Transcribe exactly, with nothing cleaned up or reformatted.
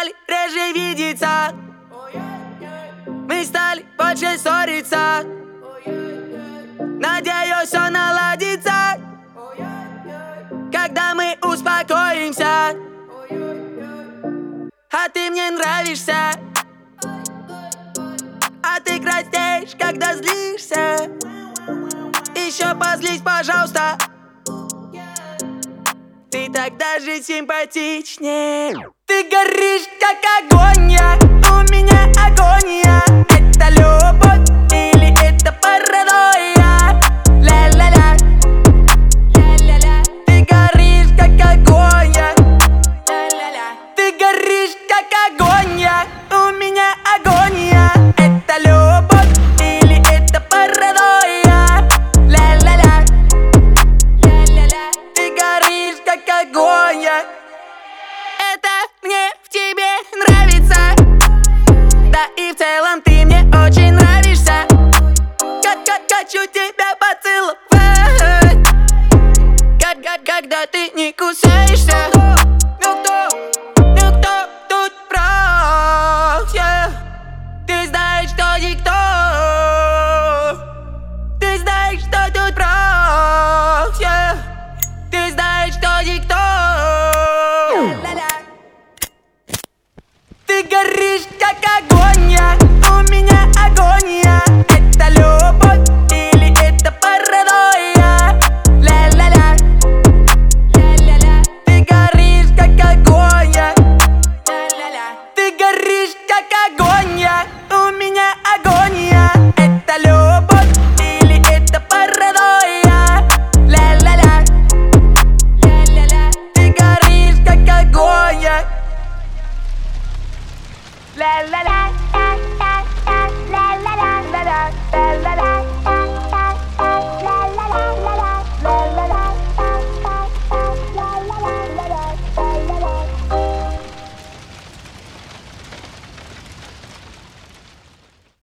стали реже видеться, мы стали больше ссориться. Надеюсь, все наладится, когда мы успокоимся. А ты мне нравишься, а ты краснеешь, когда злишься. Еще позлись, пожалуйста, ты так даже симпатичнее. Ты горишь, как огонь, я, у меня агония. Это любовь или это паранойя? Ля-ля-ля, ля-ля-ля. Ты горишь, как огонь, я, ля-ля-ля. Ты горишь, как огонь, я, у меня агония. Это любовь или это паранойя? Ля-ля-ля, ля-ля-ля. Ты горишь, как огонь, я. Это мне в тебе нравится, да и в целом ты мне очень нравишься. Как, как хочу тебя поцеловать, как, как, когда ты не кусаешься. Ну кто, ну кто тут прав, yeah. Ты знаешь, что никто, ты знаешь, что тут прав, yeah. Ты знаешь, что никто. Ты горишь, как огонь, я, у меня агония.